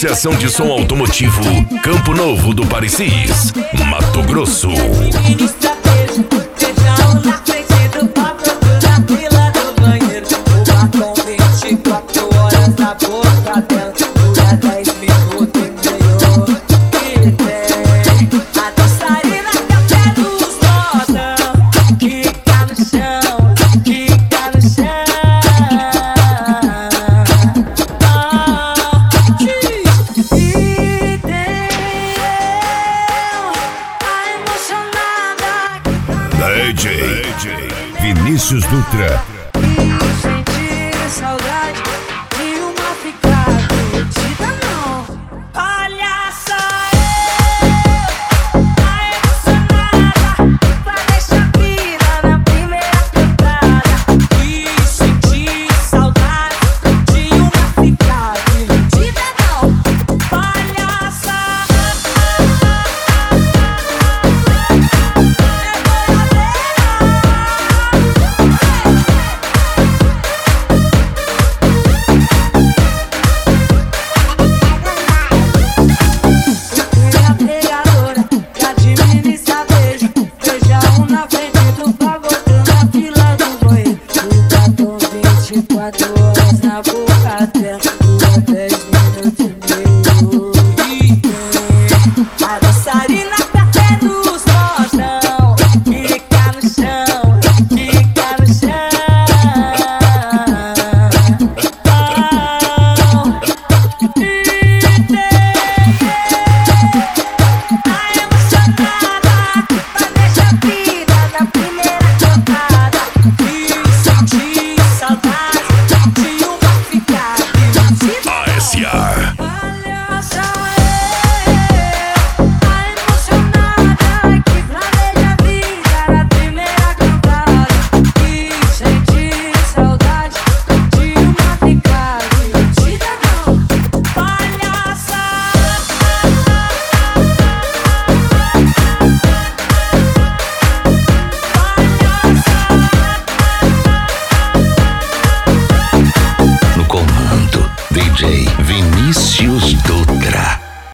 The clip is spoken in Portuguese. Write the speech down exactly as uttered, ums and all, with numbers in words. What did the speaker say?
Associação de Som Automotivo Campo Novo do Parecis, Mato Grosso. D J Vinícius Dutra. Sentir saudade de uma ficada perdida, não. Olha só eu, a emocionada, pra deixar a vida na primeira cantada. E sentir saudade de uma ficada perdida, não. Olha só. Quatro horas na boca.